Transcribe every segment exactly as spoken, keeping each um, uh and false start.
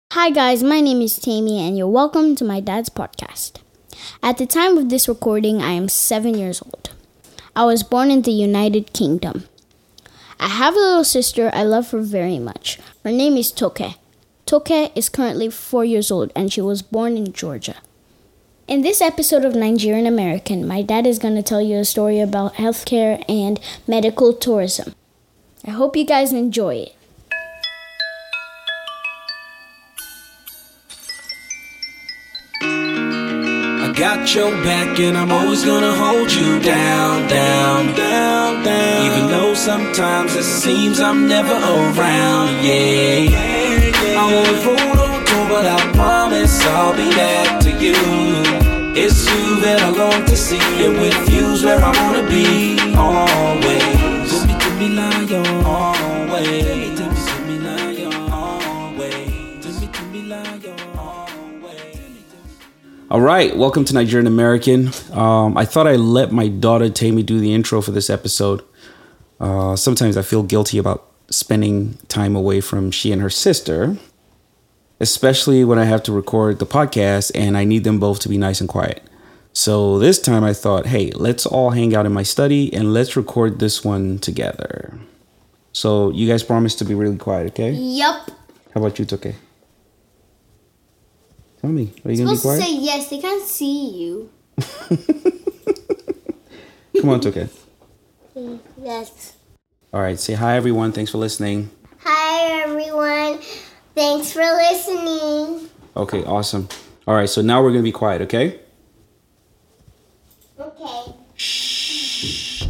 Hi guys, my name is Tammy and you're welcome to my dad's podcast. At the time of this recording, I am seven years old. I was born in the United Kingdom. I have a little sister I love her very much. Her name is Toke. Toke is currently four years old and she was born in Georgia. In this episode of Nigerian American, my dad is going to tell you a story about healthcare and medical tourism. I hope you guys enjoy it. Got your back and I'm always gonna hold you down, down, down, down. Even though sometimes it seems I'm never around, yeah. I won't hold on to, but I promise I'll be back to you. It's you that I long to see, and with you's where I wanna be, always. Do me, do me like you're always. Do me, do me, do me like you're always. Do me, do me like you're always. All right, welcome to Nigerian American. Um, I thought I'd let my daughter Tammy do the intro for this episode. Uh, sometimes I feel guilty about spending time away from she and her sister, especially when I have to record the podcast and I need them both to be nice and quiet. So this time I thought, hey, let's all hang out in my study and let's record this one together. So you guys promise to be really quiet, okay? Yup. How about you, Toke? Tell me, are you going to be quiet? Supposed to say yes, they can't see you. Come on, Toke. Yes. All right, say hi, everyone. Thanks for listening. Hi, everyone. Thanks for listening. Okay, awesome. All right, so now we're going to be quiet, okay? Okay. Shh.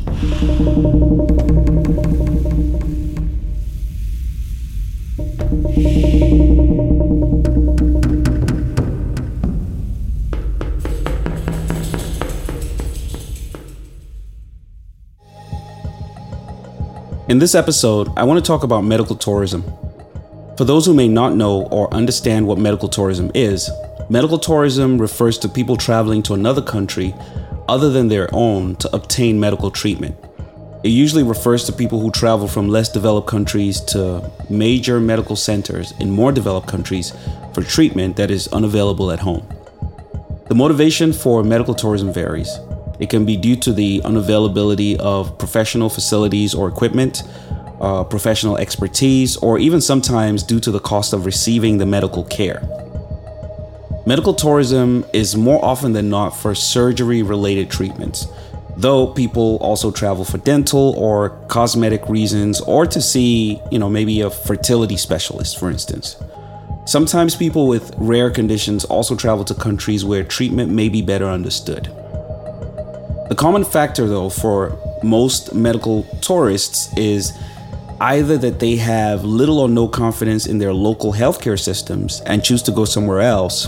In this episode, I want to talk about medical tourism. For those who may not know or understand what medical tourism is, medical tourism refers to people traveling to another country other than their own to obtain medical treatment. It usually refers to people who travel from less developed countries to major medical centers in more developed countries for treatment that is unavailable at home. The motivation for medical tourism varies. It can be due to the unavailability of professional facilities or equipment, uh, professional expertise, or even sometimes due to the cost of receiving the medical care. Medical tourism is more often than not for surgery-related treatments, though people also travel for dental or cosmetic reasons or to see, you know, maybe a fertility specialist, for instance. Sometimes people with rare conditions also travel to countries where treatment may be better understood. The common factor, though, for most medical tourists is either that they have little or no confidence in their local healthcare systems and choose to go somewhere else.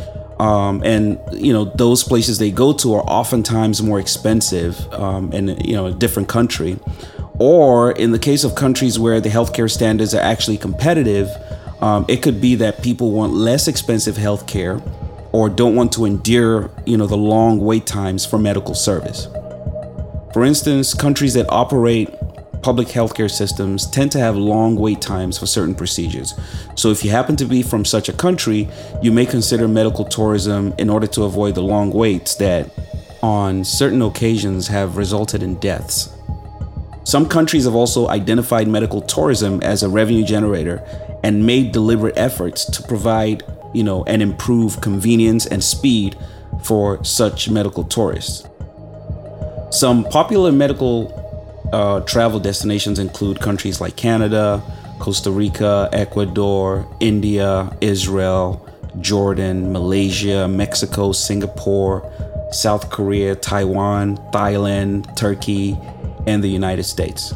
Um, and, you know, those places they go to are oftentimes more expensive um, in, you know, a different country. Or in the case of countries where the healthcare standards are actually competitive, um, it could be that people want less expensive healthcare or don't want to endure, you know, the long wait times for medical service. For instance, countries that operate public healthcare systems tend to have long wait times for certain procedures. So if you happen to be from such a country, you may consider medical tourism in order to avoid the long waits that, on certain occasions, have resulted in deaths. Some countries have also identified medical tourism as a revenue generator and made deliberate efforts to provide, you know, and improve convenience and speed for such medical tourists. Some popular medical uh, travel destinations include countries like Canada, Costa Rica, Ecuador, India, Israel, Jordan, Malaysia, Mexico, Singapore, South Korea, Taiwan, Thailand, Turkey, and the United States.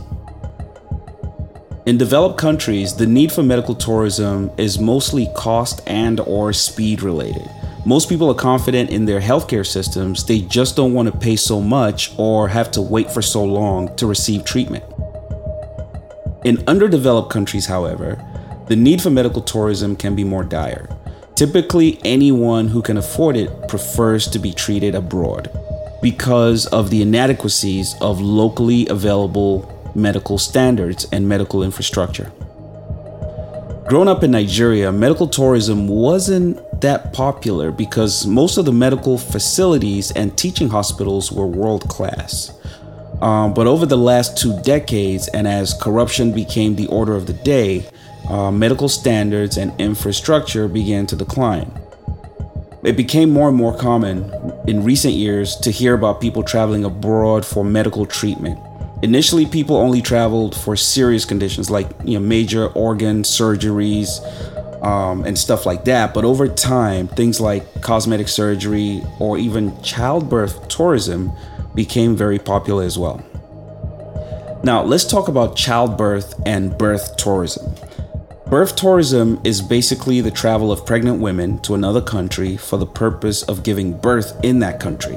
In developed countries, the need for medical tourism is mostly cost and or speed related. Most people are confident in their healthcare systems, they just don't want to pay so much or have to wait for so long to receive treatment. In underdeveloped countries, however, the need for medical tourism can be more dire. Typically, anyone who can afford it prefers to be treated abroad because of the inadequacies of locally available medical standards and medical infrastructure. Growing up in Nigeria, medical tourism wasn't that popular because most of the medical facilities and teaching hospitals were world class. Um, but over the last two decades, and as corruption became the order of the day, uh, medical standards and infrastructure began to decline. It became more and more common in recent years to hear about people traveling abroad for medical treatment. Initially, people only traveled for serious conditions like, you know, major organ surgeries um, and stuff like that. But over time, things like cosmetic surgery or even childbirth tourism became very popular as well. Now, let's talk about childbirth and birth tourism. Birth tourism is basically the travel of pregnant women to another country for the purpose of giving birth in that country.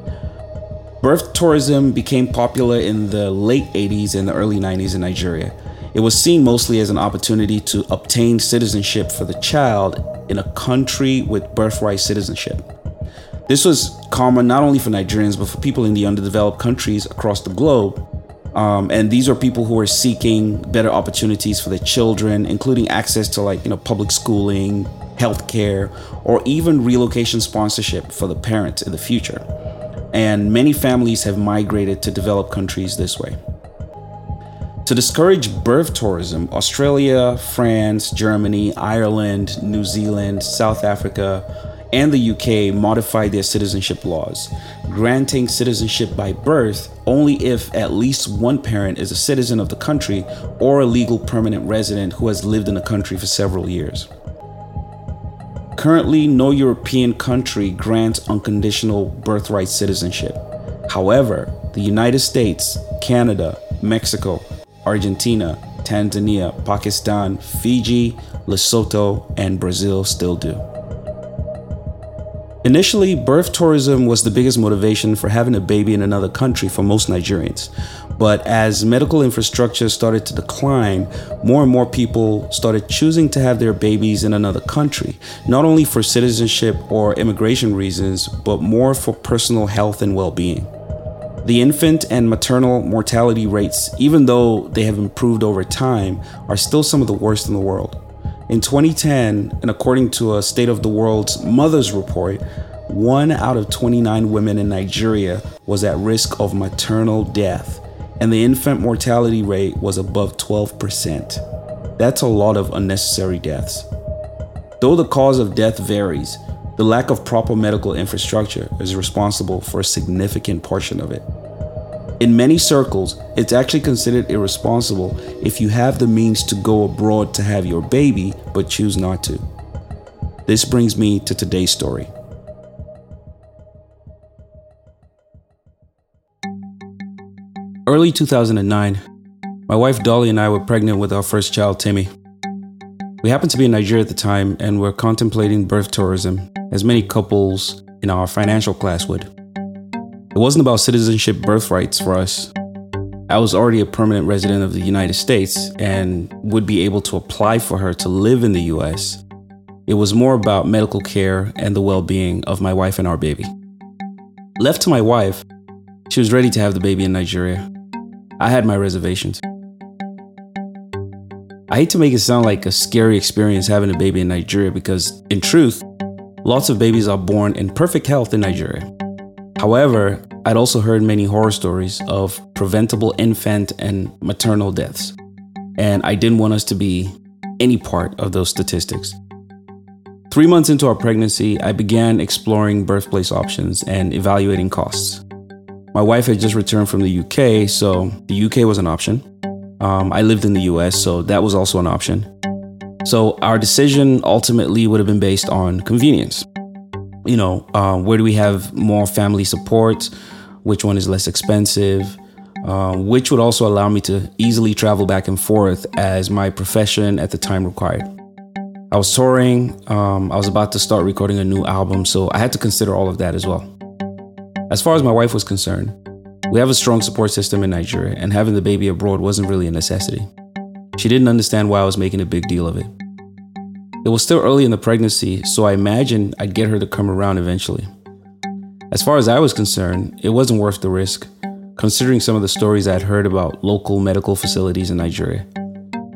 Birth tourism became popular in the late eighties and the early nineties in Nigeria. It was seen mostly as an opportunity to obtain citizenship for the child in a country with birthright citizenship. This was common not only for Nigerians, but for people in the underdeveloped countries across the globe. Um, and these are people who are seeking better opportunities for their children, including access to like, you know, public schooling, healthcare, or even relocation sponsorship for the parents in the future. And many families have migrated to developed countries this way. To discourage birth tourism, Australia, France, Germany, Ireland, New Zealand, South Africa, and the U K modified their citizenship laws, granting citizenship by birth only if at least one parent is a citizen of the country or a legal permanent resident who has lived in the country for several years. Currently, no European country grants unconditional birthright citizenship. However, the United States, Canada, Mexico, Argentina, Tanzania, Pakistan, Fiji, Lesotho, and Brazil still do. Initially, birth tourism was the biggest motivation for having a baby in another country for most Nigerians. But as medical infrastructure started to decline, more and more people started choosing to have their babies in another country, not only for citizenship or immigration reasons, but more for personal health and well-being. The infant and maternal mortality rates, even though they have improved over time, are still some of the worst in the world. In twenty ten, and according to a State of the World's Mothers Report, one out of twenty-nine women in Nigeria was at risk of maternal death, and the infant mortality rate was above twelve percent. That's a lot of unnecessary deaths. Though the cause of death varies, the lack of proper medical infrastructure is responsible for a significant portion of it. In many circles, it's actually considered irresponsible if you have the means to go abroad to have your baby, but choose not to. This brings me to today's story. Early two thousand nine, my wife Dolly and I were pregnant with our first child, Timmy. We happened to be in Nigeria at the time and were contemplating birth tourism, as many couples in our financial class would. It wasn't about citizenship birthrights for us. I was already a permanent resident of the United States and would be able to apply for her to live in the U S. It was more about medical care and the well-being of my wife and our baby. Left to my wife, she was ready to have the baby in Nigeria. I had my reservations. I hate to make it sound like a scary experience having a baby in Nigeria because, in truth, lots of babies are born in perfect health in Nigeria. However, I'd also heard many horror stories of preventable infant and maternal deaths, and I didn't want us to be any part of those statistics. Three months into our pregnancy, I began exploring birthplace options and evaluating costs. My wife had just returned from the U K, so the U K was an option. Um, I lived in the U S, so that was also an option. So our decision ultimately would have been based on convenience. You know, uh, where do we have more family support? Which one is less expensive? Uh, which would also allow me to easily travel back and forth as my profession at the time required. I was touring, um, I was about to start recording a new album, so I had to consider all of that as well. As far as my wife was concerned, we have a strong support system in Nigeria, and having the baby abroad wasn't really a necessity. She didn't understand why I was making a big deal of it. It was still early in the pregnancy, so I imagined I'd get her to come around eventually. As far as I was concerned, it wasn't worth the risk, considering some of the stories I'd heard about local medical facilities in Nigeria.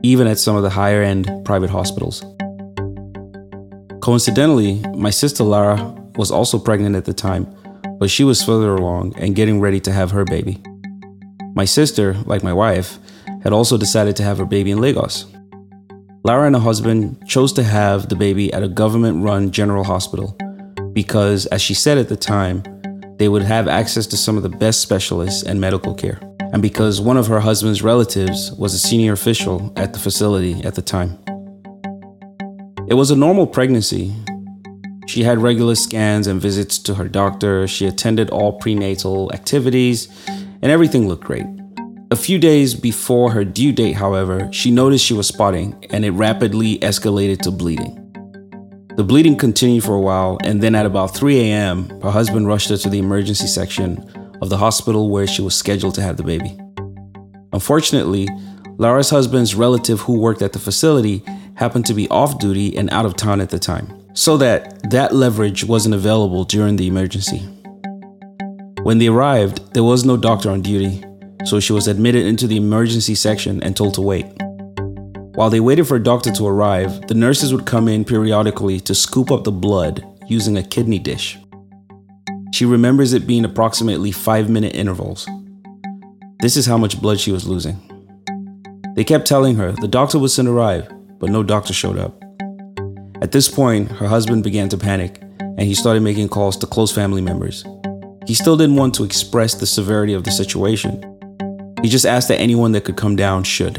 even at some of the higher-end private hospitals. Coincidentally, my sister Lara was also pregnant at the time, but she was further along and getting ready to have her baby. My sister, like my wife, had also decided to have her baby in Lagos. Lara and her husband chose to have the baby at a government-run general hospital because, as she said at the time, they would have access to some of the best specialists and medical care, and because one of her husband's relatives was a senior official at the facility at the time. It was a normal pregnancy. She had regular scans and visits to her doctor, she attended all prenatal activities, and everything looked great. A few days before her due date, however, she noticed she was spotting, and it rapidly escalated to bleeding. The bleeding continued for a while, and then at about three a.m., her husband rushed her to the emergency section of the hospital where she was scheduled to have the baby. Unfortunately, Lara's husband's relative who worked at the facility happened to be off duty and out of town at the time, so that that leverage wasn't available during the emergency. When they arrived, there was no doctor on duty, so she was admitted into the emergency section and told to wait. While they waited for a doctor to arrive, the nurses would come in periodically to scoop up the blood using a kidney dish. She remembers it being approximately five-minute intervals. This is how much blood she was losing. They kept telling her the doctor would soon arrive, but no doctor showed up. At this point, her husband began to panic, and he started making calls to close family members. He still didn't want to express the severity of the situation. He just asked that anyone that could come down should.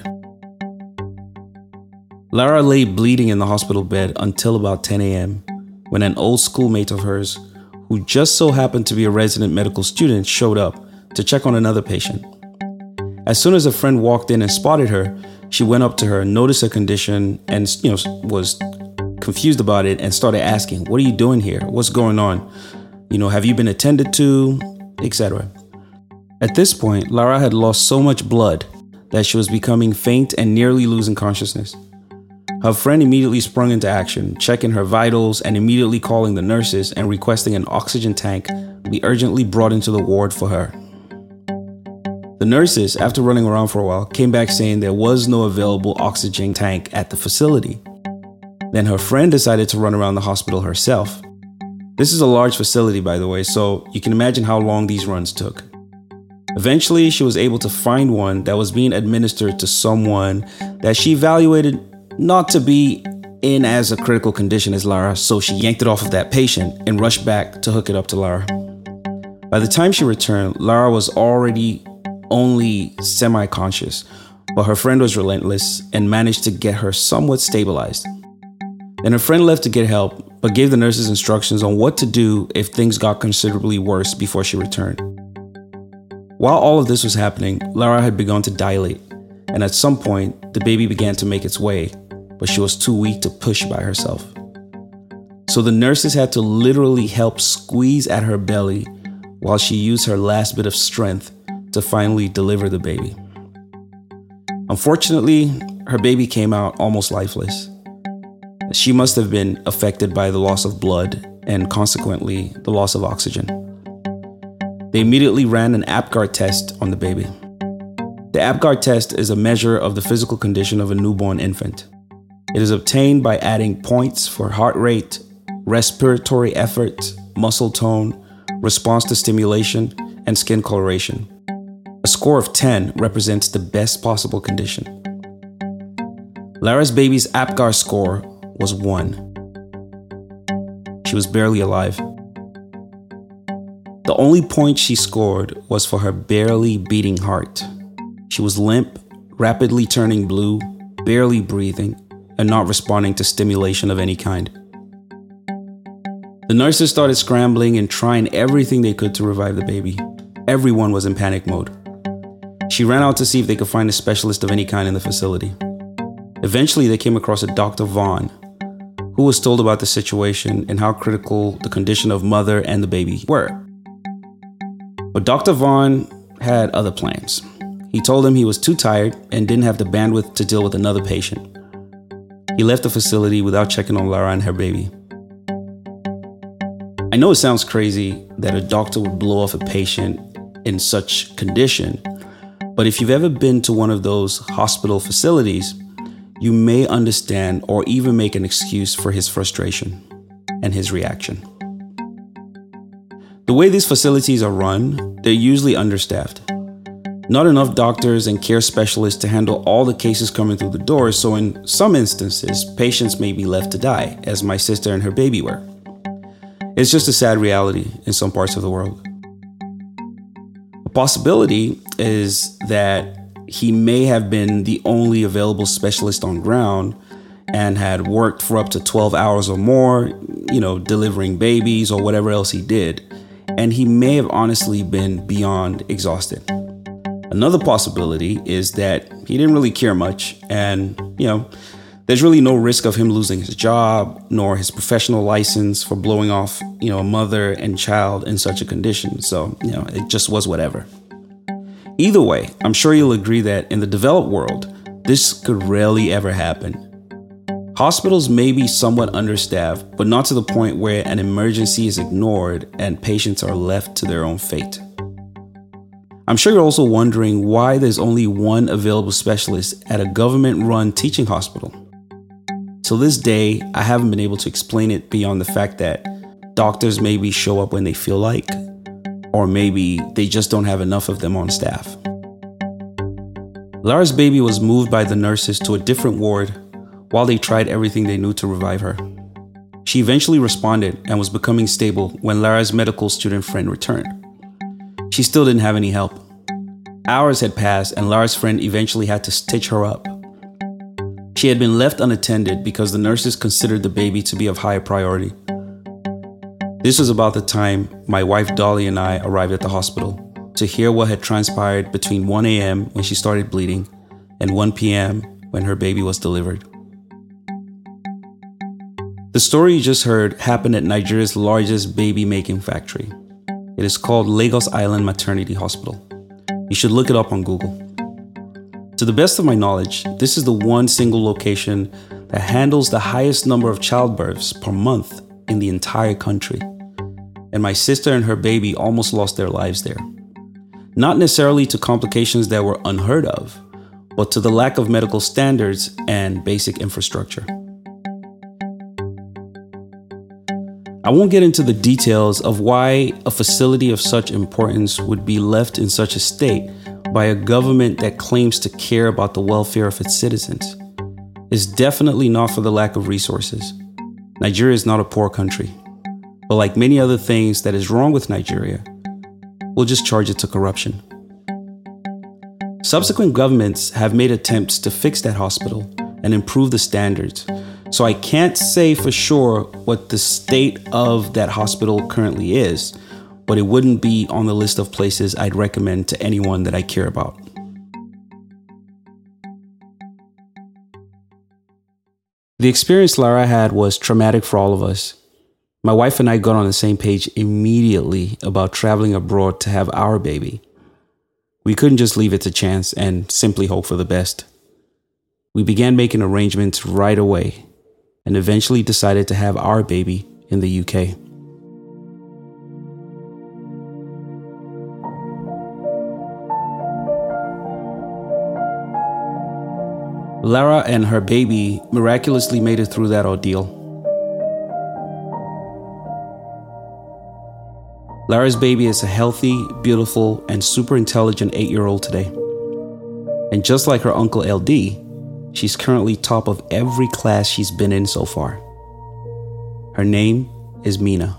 Lara lay bleeding in the hospital bed until about ten a.m. when an old schoolmate of hers, who just so happened to be a resident medical student, showed up to check on another patient. As soon as a friend walked in and spotted her, she went up to her, noticed her condition, and you know was confused about it and started asking, "What are you doing here? What's going on? You know, have you been attended to?" et cetera. At this point, Lara had lost so much blood that she was becoming faint and nearly losing consciousness. Her friend immediately sprung into action, checking her vitals and immediately calling the nurses and requesting an oxygen tank be urgently brought into the ward for her. The nurses, after running around for a while, came back saying there was no available oxygen tank at the facility. Then her friend decided to run around the hospital herself. This is a large facility, by the way, so you can imagine how long these runs took. Eventually, she was able to find one that was being administered to someone that she evaluated not to be in as a critical condition as Lara, so she yanked it off of that patient and rushed back to hook it up to Lara. By the time she returned, Lara was already only semi-conscious, but her friend was relentless and managed to get her somewhat stabilized. Then her friend left to get help, but gave the nurses instructions on what to do if things got considerably worse before she returned. While all of this was happening, Lara had begun to dilate, and at some point, the baby began to make its way, but she was too weak to push by herself. So the nurses had to literally help squeeze at her belly while she used her last bit of strength to finally deliver the baby. Unfortunately, her baby came out almost lifeless. She must have been affected by the loss of blood and consequently the loss of oxygen. They immediately ran an APGAR test on the baby. The APGAR test is a measure of the physical condition of a newborn infant. It is obtained by adding points for heart rate, respiratory effort, muscle tone, response to stimulation, and skin coloration. A score of ten represents the best possible condition. Lara's baby's APGAR score was one. She was barely alive. The only point she scored was for her barely beating heart. She was limp, rapidly turning blue, barely breathing, and not responding to stimulation of any kind. The nurses started scrambling and trying everything they could to revive the baby. Everyone was in panic mode. She ran out to see if they could find a specialist of any kind in the facility. Eventually, they came across a Doctor Vaughn, who was told about the situation and how critical the condition of mother and the baby were. But Doctor Vaughn had other plans. He told him he was too tired and didn't have the bandwidth to deal with another patient. He left the facility without checking on Lara and her baby. I know it sounds crazy that a doctor would blow off a patient in such condition, but if you've ever been to one of those hospital facilities, you may understand or even make an excuse for his frustration and his reaction. The way these facilities are run, they're usually understaffed. Not enough doctors and care specialists to handle all the cases coming through the door, so in some instances, patients may be left to die, as my sister and her baby were. It's just a sad reality in some parts of the world. A possibility is that he may have been the only available specialist on ground and had worked for up to twelve hours or more, you know, delivering babies or whatever else he did, and he may have honestly been beyond exhausted. Another possibility is that he didn't really care much, and, you know, there's really no risk of him losing his job nor his professional license for blowing off, you know, a mother and child in such a condition. So, you know, it just was whatever. Either way, I'm sure you'll agree that in the developed world, this could rarely ever happen. Hospitals may be somewhat understaffed, but not to the point where an emergency is ignored and patients are left to their own fate. I'm sure you're also wondering why there's only one available specialist at a government-run teaching hospital. Till this day, I haven't been able to explain it beyond the fact that doctors maybe show up when they feel like, or maybe they just don't have enough of them on staff. Lara's baby was moved by the nurses to a different ward while they tried everything they knew to revive her. She eventually responded and was becoming stable when Lara's medical student friend returned. She still didn't have any help. Hours had passed and Lara's friend eventually had to stitch her up. She had been left unattended because the nurses considered the baby to be of higher priority. This was about the time my wife Dolly and I arrived at the hospital to hear what had transpired between one a.m. when she started bleeding and one p.m. when her baby was delivered. The story you just heard happened at Nigeria's largest baby-making factory. It is called Lagos Island Maternity Hospital. You should look it up on Google. To the best of my knowledge, this is the one single location that handles the highest number of childbirths per month in the entire country. And my sister and her baby almost lost their lives there. Not necessarily to complications that were unheard of, but to the lack of medical standards and basic infrastructure. I won't get into the details of why a facility of such importance would be left in such a state by a government that claims to care about the welfare of its citizens. It's definitely not for the lack of resources. Nigeria is not a poor country, but like many other things that is wrong with Nigeria, we'll just charge it to corruption. Subsequent governments have made attempts to fix that hospital and improve the standards. So I can't say for sure what the state of that hospital currently is, but it wouldn't be on the list of places I'd recommend to anyone that I care about. The experience Lara had was traumatic for all of us. My wife and I got on the same page immediately about traveling abroad to have our baby. We couldn't just leave it to chance and simply hope for the best. We began making arrangements right away and eventually decided to have our baby in the U K. Lara and her baby miraculously made it through that ordeal. Lara's baby is a healthy, beautiful, and super intelligent eight-year-old today. And just like her uncle L D, she's currently top of every class she's been in so far. Her name is Mina.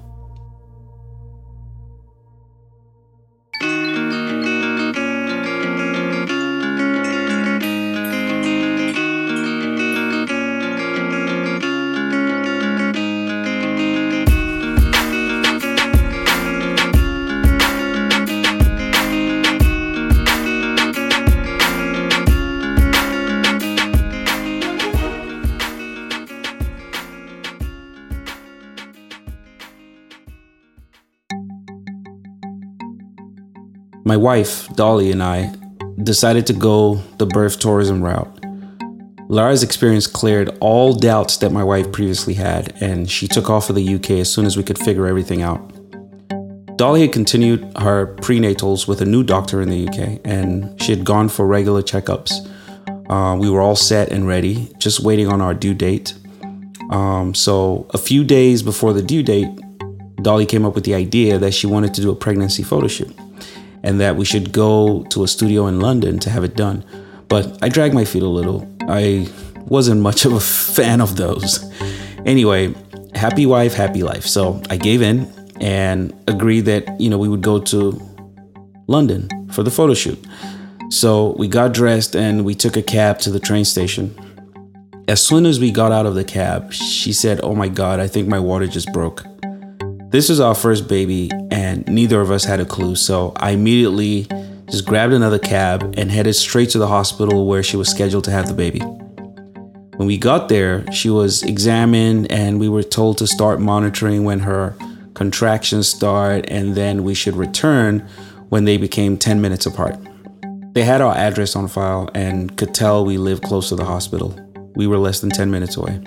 My wife, Dolly, and I decided to go the birth tourism route. Lara's experience cleared all doubts that my wife previously had, and she took off for the U K as soon as we could figure everything out. Dolly had continued her prenatals with a new doctor in the U K, and she had gone for regular checkups. Uh, we were all set and ready, just waiting on our due date. Um, so a few days before the due date, Dolly came up with the idea that she wanted to do a pregnancy photo shoot and that we should go to a studio in London to have it done. But I dragged my feet a little. I wasn't much of a fan of those. Anyway, happy wife, happy life. So I gave in and agreed that, you know, we would go to London for the photo shoot. So we got dressed and we took a cab to the train station. As soon as we got out of the cab, she said, "Oh my God, I think my water just broke." This was our first baby and neither of us had a clue. So I immediately just grabbed another cab and headed straight to the hospital where she was scheduled to have the baby. When we got there, she was examined and we were told to start monitoring when her contractions start, and then we should return when they became ten minutes apart. They had our address on file and could tell we lived close to the hospital. We were less than ten minutes away.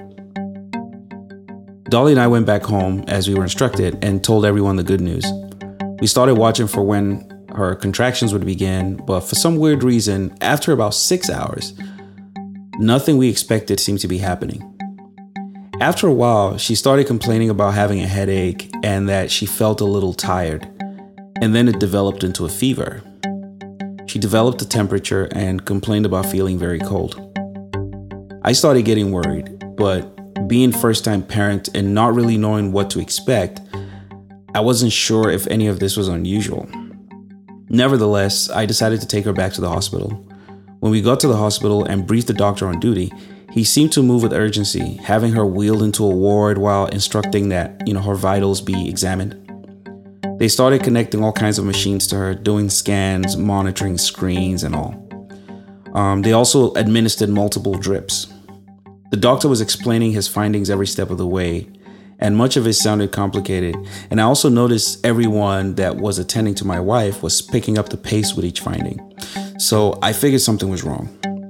Dolly and I went back home as we were instructed and told everyone the good news. We started watching for when her contractions would begin, but for some weird reason, after about six hours, nothing we expected seemed to be happening. After a while, she started complaining about having a headache and that she felt a little tired, and then it developed into a fever. She developed a temperature and complained about feeling very cold. I started getting worried, but being first-time parent and not really knowing what to expect, I wasn't sure if any of this was unusual. Nevertheless, I decided to take her back to the hospital. When we got to the hospital and briefed the doctor on duty, he seemed to move with urgency, having her wheeled into a ward while instructing that, you know, her vitals be examined. They started connecting all kinds of machines to her, doing scans, monitoring screens and all. Um, they also administered multiple drips. The doctor was explaining his findings every step of the way, and much of it sounded complicated. And I also noticed everyone that was attending to my wife was picking up the pace with each finding. So I figured something was wrong.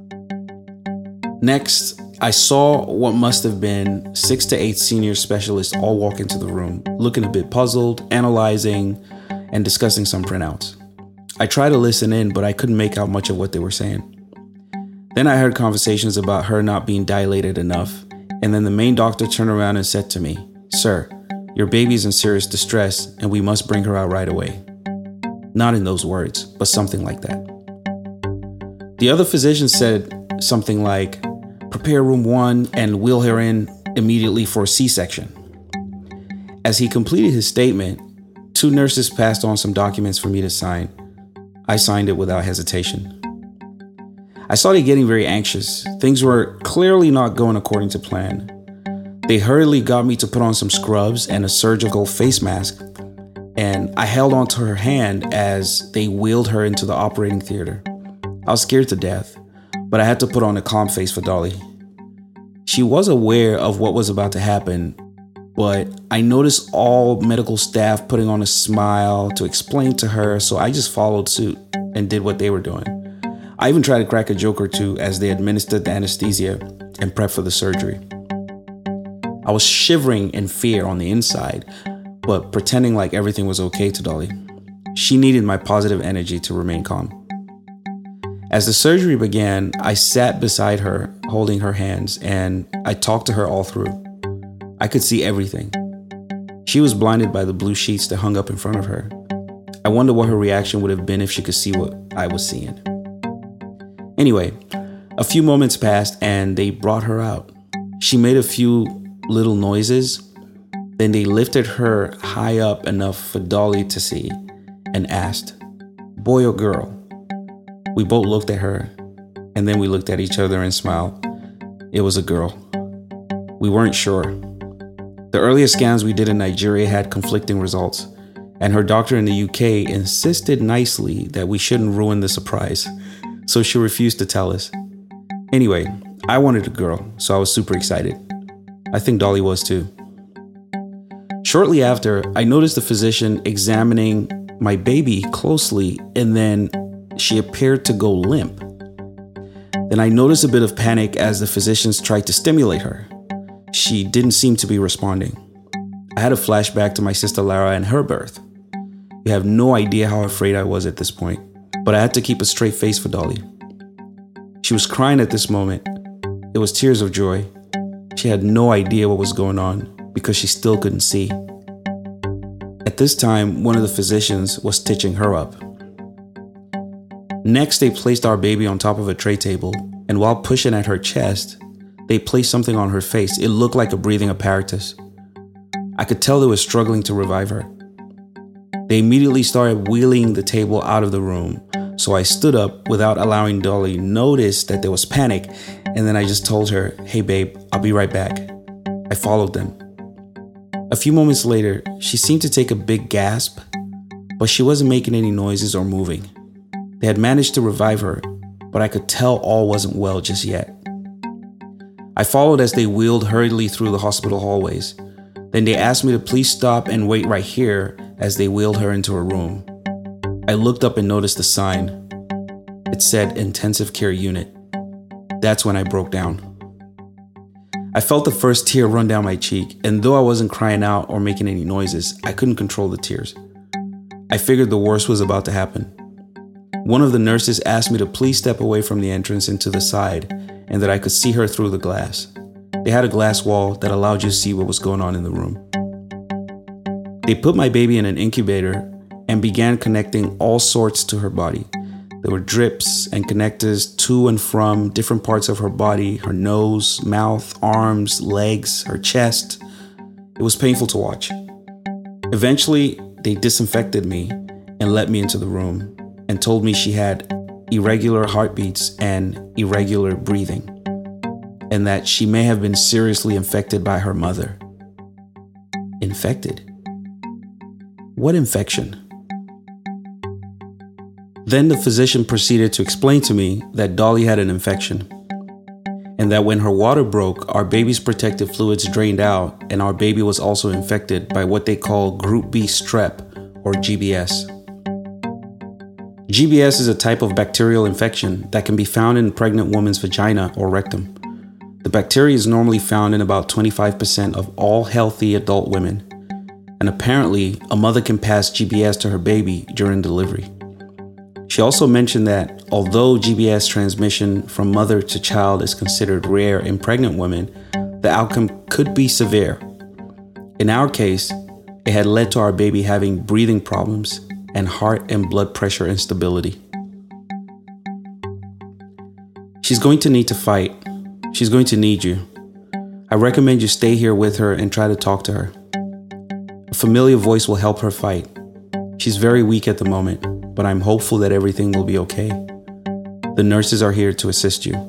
Next, I saw what must have been six to eight senior specialists all walk into the room, looking a bit puzzled, analyzing, and discussing some printouts. I tried to listen in, but I couldn't make out much of what they were saying. Then I heard conversations about her not being dilated enough, and then the main doctor turned around and said to me, "Sir, your baby is in serious distress and we must bring her out right away." Not in those words, but something like that. The other physician said something like, "Prepare room one and wheel her in immediately for a C-section." As he completed his statement, two nurses passed on some documents for me to sign. I signed it without hesitation. I started getting very anxious. Things were clearly not going according to plan. They hurriedly got me to put on some scrubs and a surgical face mask, and I held onto her hand as they wheeled her into the operating theater. I was scared to death, but I had to put on a calm face for Dolly. She was aware of what was about to happen, but I noticed all medical staff putting on a smile to explain to her, so I just followed suit and did what they were doing. I even tried to crack a joke or two as they administered the anesthesia and prepped for the surgery. I was shivering in fear on the inside, but pretending like everything was okay to Dolly. She needed my positive energy to remain calm. As the surgery began, I sat beside her, holding her hands, and I talked to her all through. I could see everything. She was blinded by the blue sheets that hung up in front of her. I wonder what her reaction would have been if she could see what I was seeing. Anyway, a few moments passed and they brought her out. She made a few little noises. Then they lifted her high up enough for Dolly to see and asked, "Boy or girl?" We both looked at her and then we looked at each other and smiled. It was a girl. We weren't sure. The earlier scans we did in Nigeria had conflicting results, and her doctor in the U K insisted nicely that we shouldn't ruin the surprise, so she refused to tell us. Anyway, I wanted a girl, so I was super excited. I think Dolly was too. Shortly after, I noticed the physician examining my baby closely, and then she appeared to go limp. Then I noticed a bit of panic as the physicians tried to stimulate her. She didn't seem to be responding. I had a flashback to my sister Lara and her birth. You have no idea how afraid I was at this point, but I had to keep a straight face for Dolly. She was crying at this moment. It was tears of joy. She had no idea what was going on because she still couldn't see. At this time, one of the physicians was stitching her up. Next, they placed our baby on top of a tray table, and while pushing at her chest, they placed something on her face. It looked like a breathing apparatus. I could tell they were struggling to revive her. They immediately started wheeling the table out of the room, so I stood up without allowing Dolly to notice that there was panic, and then I just told her, "Hey babe, I'll be right back." I followed them. A few moments later, she seemed to take a big gasp, but she wasn't making any noises or moving. They had managed to revive her, but I could tell all wasn't well just yet. I followed as they wheeled hurriedly through the hospital hallways. Then they asked me to please stop and wait right here as they wheeled her into a room. I looked up and noticed the sign. It said intensive care unit. That's when I broke down. I felt the first tear run down my cheek, and though I wasn't crying out or making any noises, I couldn't control the tears. I figured the worst was about to happen. One of the nurses asked me to please step away from the entrance and to the side, and that I could see her through the glass. They had a glass wall that allowed you to see what was going on in the room. They put my baby in an incubator and began connecting all sorts to her body. There were drips and connectors to and from different parts of her body, her nose, mouth, arms, legs, her chest. It was painful to watch. Eventually, they disinfected me and let me into the room and told me she had irregular heartbeats and irregular breathing, and that she may have been seriously infected by her mother. Infected? What infection? Then the physician proceeded to explain to me that Dolly had an infection, and that when her water broke, our baby's protective fluids drained out, and our baby was also infected by what they call Group B strep, or G B S. G B S is a type of bacterial infection that can be found in a pregnant woman's vagina or rectum. The bacteria is normally found in about twenty-five percent of all healthy adult women, and apparently a mother can pass G B S to her baby during delivery. She also mentioned that although G B S transmission from mother to child is considered rare in pregnant women, the outcome could be severe. In our case, it had led to our baby having breathing problems and heart and blood pressure instability. She's going to need to fight. She's going to need you. I recommend you stay here with her and try to talk to her. A familiar voice will help her fight. She's very weak at the moment, but I'm hopeful that everything will be okay. The nurses are here to assist you.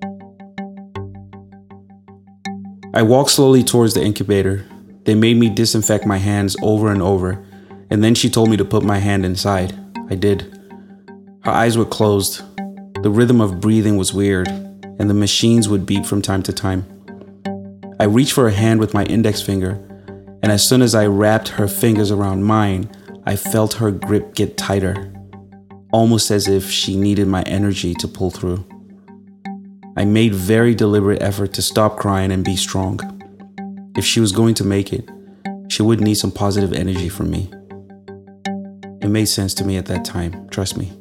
I walked slowly towards the incubator. They made me disinfect my hands over and over, and then she told me to put my hand inside. I did. Her eyes were closed. The rhythm of breathing was weird, and the machines would beep from time to time. I reached for her hand with my index finger, and as soon as I wrapped her fingers around mine, I felt her grip get tighter, almost as if she needed my energy to pull through. I made very deliberate effort to stop crying and be strong. If she was going to make it, she would need some positive energy from me. It made sense to me at that time, trust me.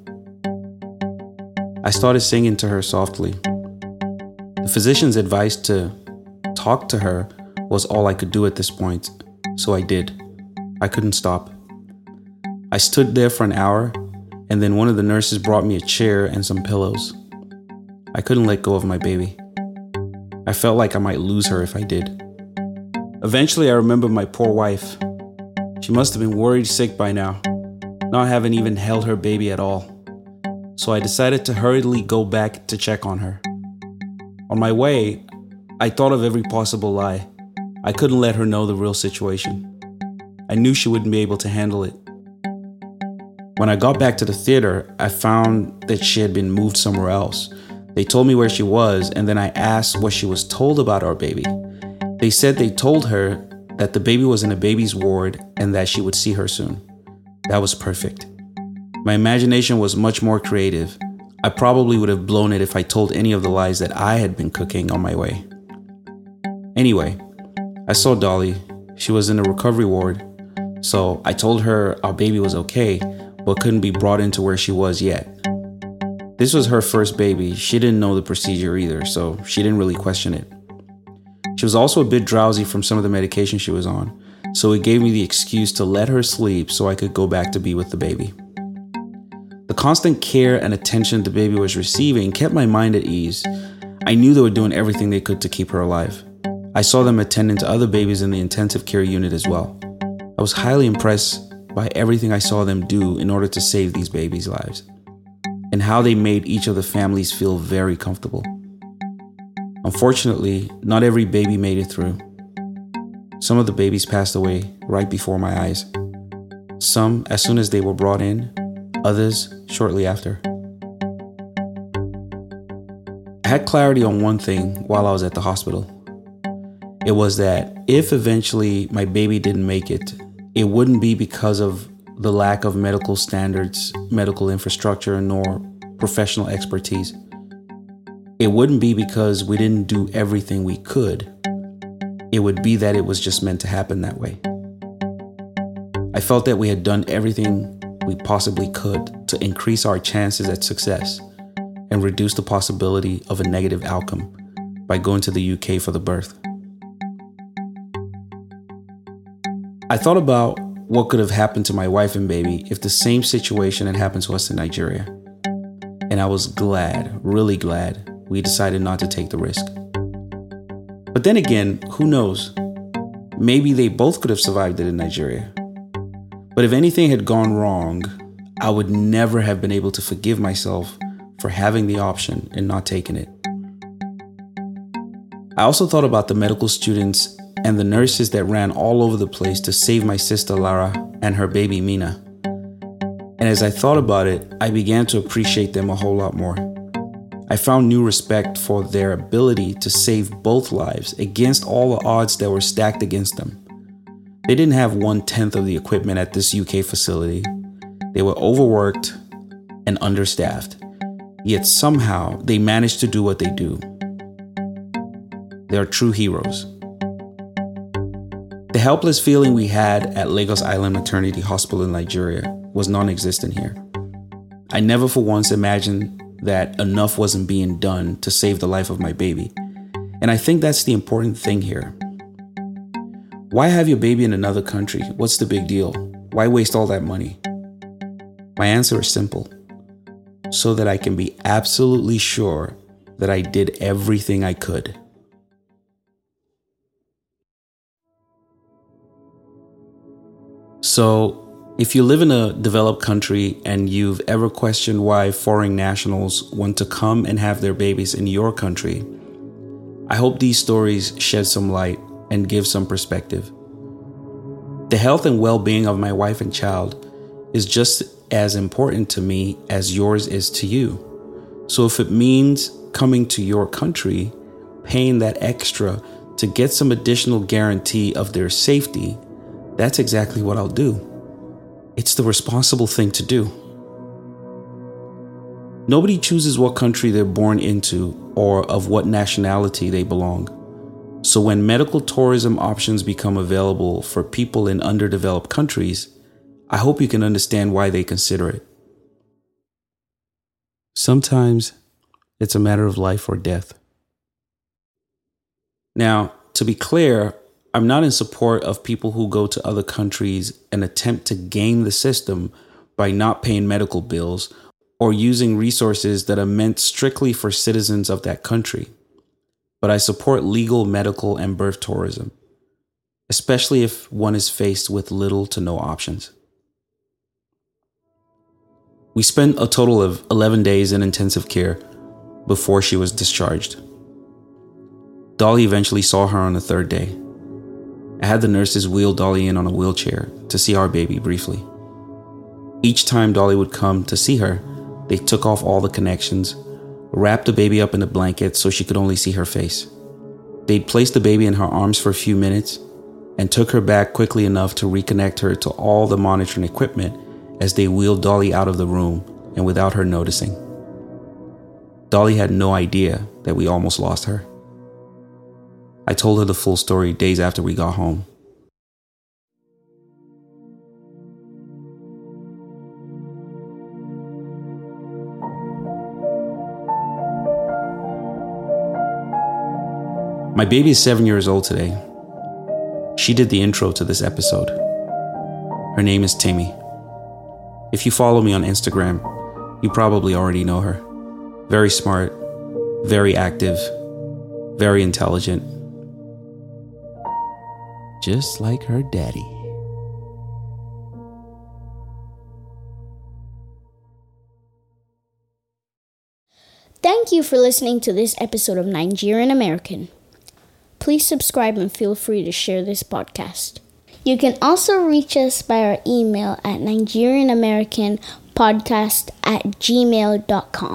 I started singing to her softly. The physician's advice to talk to her was all I could do at this point, so I did. I couldn't stop. I stood there for an hour, and then one of the nurses brought me a chair and some pillows. I couldn't let go of my baby. I felt like I might lose her if I did. Eventually, I remembered my poor wife. She must have been worried sick by now, not having even held her baby at all. So I decided to hurriedly go back to check on her. On my way, I thought of every possible lie. I couldn't let her know the real situation. I knew she wouldn't be able to handle it. When I got back to the theater, I found that she had been moved somewhere else. They told me where she was, and then I asked what she was told about our baby. They said they told her that the baby was in a baby's ward and that she would see her soon. That was perfect. My imagination was much more creative. I probably would have blown it if I told any of the lies that I had been cooking on my way. Anyway, I saw Dolly. She was in a recovery ward, so I told her our baby was okay, but couldn't be brought into where she was yet. This was her first baby. She didn't know the procedure either, so she didn't really question it. She was also a bit drowsy from some of the medication she was on, so it gave me the excuse to let her sleep so I could go back to be with the baby. The constant care and attention the baby was receiving kept my mind at ease. I knew they were doing everything they could to keep her alive. I saw them attending to other babies in the intensive care unit as well. I was highly impressed by everything I saw them do in order to save these babies' lives, and how they made each of the families feel very comfortable. Unfortunately, not every baby made it through. Some of the babies passed away right before my eyes. Some as soon as they were brought in, others shortly after. I had clarity on one thing while I was at the hospital. It was that if eventually my baby didn't make it, it wouldn't be because of the lack of medical standards, medical infrastructure, nor professional expertise. It wouldn't be because we didn't do everything we could. It would be that it was just meant to happen that way. I felt that we had done everything we possibly could to increase our chances at success and reduce the possibility of a negative outcome by going to the U K for the birth. I thought about what could have happened to my wife and baby if the same situation had happened to us in Nigeria. And I was glad, really glad, we decided not to take the risk. But then again, who knows? Maybe they both could have survived it in Nigeria. But if anything had gone wrong, I would never have been able to forgive myself for having the option and not taking it. I also thought about the medical students and the nurses that ran all over the place to save my sister Lara and her baby Mina. And as I thought about it, I began to appreciate them a whole lot more. I found new respect for their ability to save both lives against all the odds that were stacked against them. They didn't have one-tenth of the equipment at this U K facility. They were overworked and understaffed, yet somehow they managed to do what they do. They are true heroes. The helpless feeling we had at Lagos Island Maternity Hospital in Nigeria was non-existent here. I never for once imagined that enough wasn't being done to save the life of my baby. And I think that's the important thing here. Why have your baby in another country? What's the big deal? Why waste all that money? My answer is simple. So that I can be absolutely sure that I did everything I could. So, if you live in a developed country and you've ever questioned why foreign nationals want to come and have their babies in your country, I hope these stories shed some light and give some perspective. The health and well-being of my wife and child is just as important to me as yours is to you. So if it means coming to your country, paying that extra to get some additional guarantee of their safety, that's exactly what I'll do. It's the responsible thing to do. Nobody chooses what country they're born into or of what nationality they belong. So when medical tourism options become available for people in underdeveloped countries, I hope you can understand why they consider it. Sometimes it's a matter of life or death. Now, to be clear, I'm not in support of people who go to other countries and attempt to game the system by not paying medical bills or using resources that are meant strictly for citizens of that country. But I support legal, medical, and birth tourism, especially if one is faced with little to no options. We spent a total of eleven days in intensive care before she was discharged. Dolly eventually saw her on the third day. I had the nurses wheel Dolly in on a wheelchair to see our baby briefly. Each time Dolly would come to see her, they took off all the connections, wrapped the baby up in a blanket so she could only see her face. They'd placed the baby in her arms for a few minutes and took her back quickly enough to reconnect her to all the monitoring equipment as they wheeled Dolly out of the room and without her noticing. Dolly had no idea that we almost lost her. I told her the full story days after we got home. My baby is seven years old today. She did the intro to this episode. Her name is Timmy. If you follow me on Instagram, you probably already know her. Very smart, very active, very intelligent. Just like her daddy. Thank you for listening to this episode of Nigerian American. Please subscribe and feel free to share this podcast. You can also reach us by our email at nigerianamericanpodcast at gmail dot com.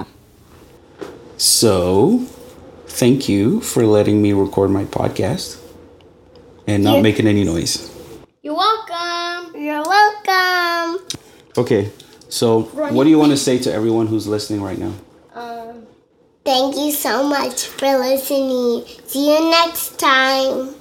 So, thank you for letting me record my podcast and not You're- making any noise. You're welcome. You're welcome. Okay, so what do you want to say to everyone who's listening right now? Um, thank you so much for listening. See you next time.